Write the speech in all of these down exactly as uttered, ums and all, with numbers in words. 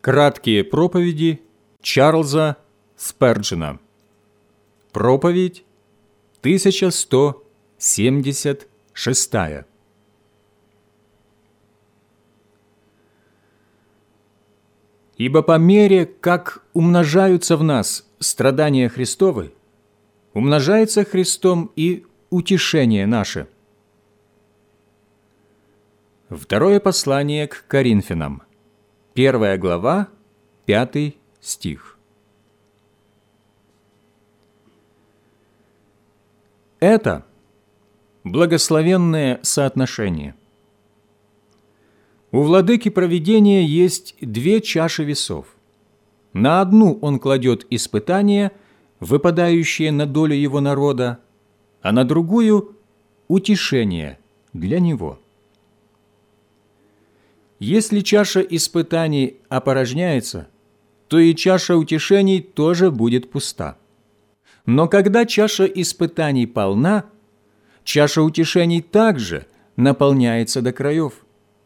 Краткие проповеди Чарльза Сперджена. Проповедь тысяча сто семьдесят шестая. Ибо по мере, как умножаются в нас страдания Христовы, умножается Христом и утешение наше. Второе послание к Коринфянам, первая глава, пятый стих. Это благословенное соотношение. У владыки провидения есть две чаши весов. На одну он кладет испытания, выпадающие на долю его народа, а на другую – утешение для него. Если чаша испытаний опорожняется, то и чаша утешений тоже будет пуста. Но когда чаша испытаний полна, чаша утешений также наполняется до краев.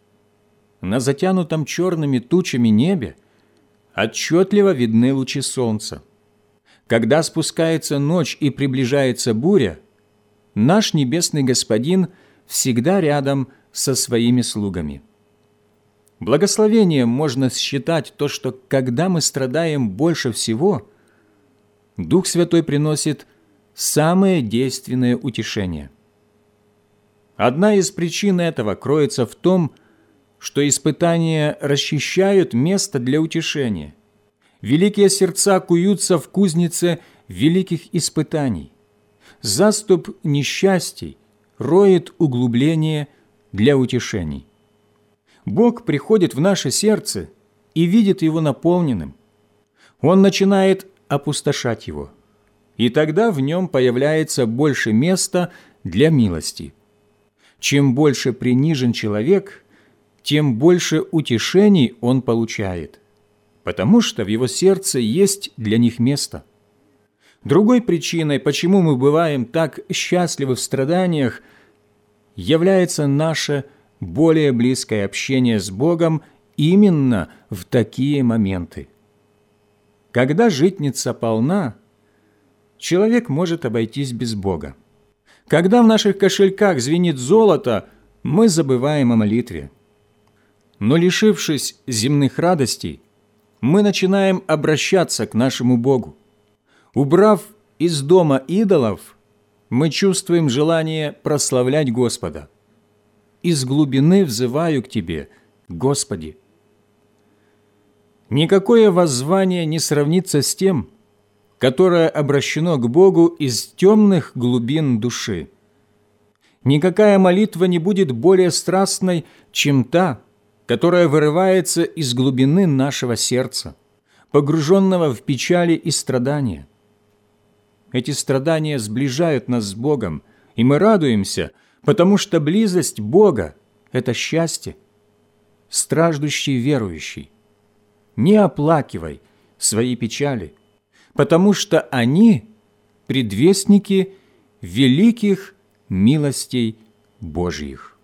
На затянутом черными тучами небе отчетливо видны лучи солнца. Когда спускается ночь и приближается буря, наш небесный Господин всегда рядом со своими слугами. Благословением можно считать то, что когда мы страдаем больше всего, Дух Святой приносит самое действенное утешение. Одна из причин этого кроется в том, что испытания расчищают место для утешения. Великие сердца куются в кузнице великих испытаний. Заступ несчастий роет углубление для утешений. Бог приходит в наше сердце и видит его наполненным. Он начинает опустошать его, и тогда в нем появляется больше места для милости. Чем больше принижен человек, тем больше утешений он получает, потому что в его сердце есть для них место. Другой причиной, почему мы бываем так счастливы в страданиях, является наше более близкое общение с Богом именно в такие моменты. Когда житница полна, человек может обойтись без Бога. Когда в наших кошельках звенит золото, мы забываем о молитве. Но лишившись земных радостей, мы начинаем обращаться к нашему Богу. Убрав из дома идолов, мы чувствуем желание прославлять Господа. Из глубины взываю к Тебе, Господи. Никакое воззвание не сравнится с тем, которое обращено к Богу из темных глубин души. Никакая молитва не будет более страстной, чем та, которая вырывается из глубины нашего сердца, погруженного в печали и страдания. Эти страдания сближают нас с Богом, и мы радуемся, потому что близость Бога – это счастье. Страждущий верующий, не оплакивай свои печали, потому что они – предвестники великих милостей Божьих.